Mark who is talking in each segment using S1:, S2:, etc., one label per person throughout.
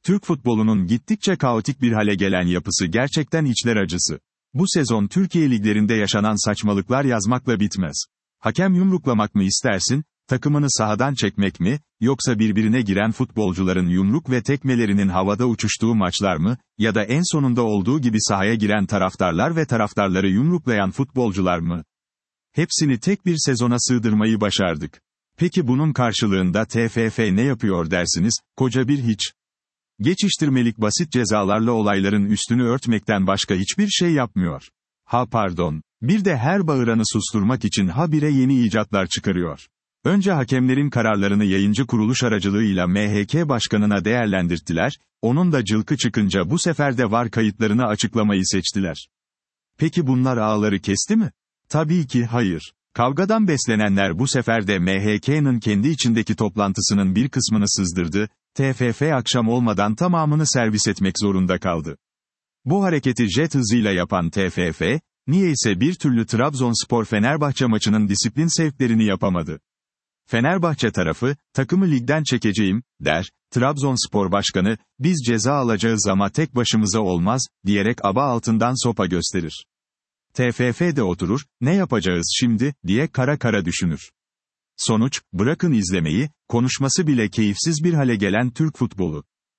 S1: Türk futbolunun gittikçe kaotik bir hale gelen yapısı gerçekten içler acısı. Bu sezon Türkiye liglerinde yaşanan saçmalıklar yazmakla bitmez. Hakem yumruklamak mı istersin, takımını sahadan çekmek mi, yoksa birbirine giren futbolcuların yumruk ve tekmelerinin havada uçuştuğu maçlar mı, ya da en sonunda olduğu gibi sahaya giren taraftarlar ve taraftarları yumruklayan futbolcular mı? Hepsini tek bir sezona sığdırmayı başardık. Peki bunun karşılığında TFF ne yapıyor dersiniz? Koca bir hiç. Geçiştirmelik basit cezalarla olayların üstünü örtmekten başka hiçbir şey yapmıyor. Ha pardon. Bir de her bağıranı susturmak için habire yeni icatlar çıkarıyor. Önce hakemlerin kararlarını yayıncı kuruluş aracılığıyla MHK başkanına değerlendirttiler, onun da cılkı çıkınca bu sefer de VAR kayıtlarını açıklamayı seçtiler. Peki bunlar ağları kesti mi? Tabii ki hayır. Kavgadan beslenenler bu sefer de MHK'nın kendi içindeki toplantısının bir kısmını sızdırdı, TFF akşam olmadan tamamını servis etmek zorunda kaldı. Bu hareketi jet hızıyla yapan TFF, niyeyse bir türlü Trabzonspor-Fenerbahçe maçının disiplin sevklerini yapamadı. Fenerbahçe tarafı, takımı ligden çekeceğim, der, Trabzonspor başkanı, biz ceza alacağız ama tek başımıza olmaz, diyerek aba altından sopa gösterir. TFF de oturur, ne yapacağız şimdi, diye kara kara düşünür. Sonuç, bırakın izlemeyi, konuşması bile keyifsiz bir hale gelen Türk futbolu.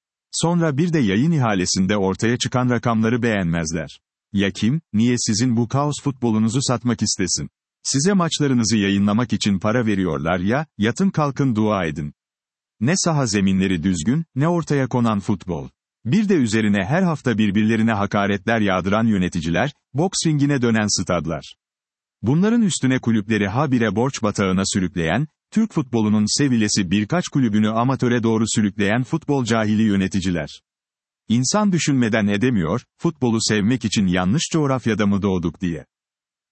S1: Sonra bir de yayın ihalesinde ortaya çıkan rakamları beğenmezler. Ya kim, niye sizin bu kaos futbolunuzu satmak istesin? Size maçlarınızı yayınlamak için para veriyorlar ya, yatın kalkın dua edin. Ne saha zeminleri düzgün, ne ortaya konan futbol. Bir de üzerine her hafta birbirlerine hakaretler yağdıran yöneticiler, boks ringine dönen stadlar. Bunların üstüne kulüpleri habire borç batağına sürükleyen, Türk futbolunun sevilesi birkaç kulübünü amatöre doğru sürükleyen futbol cahili yöneticiler. İnsan düşünmeden edemiyor, futbolu sevmek için yanlış coğrafyada mı doğduk diye.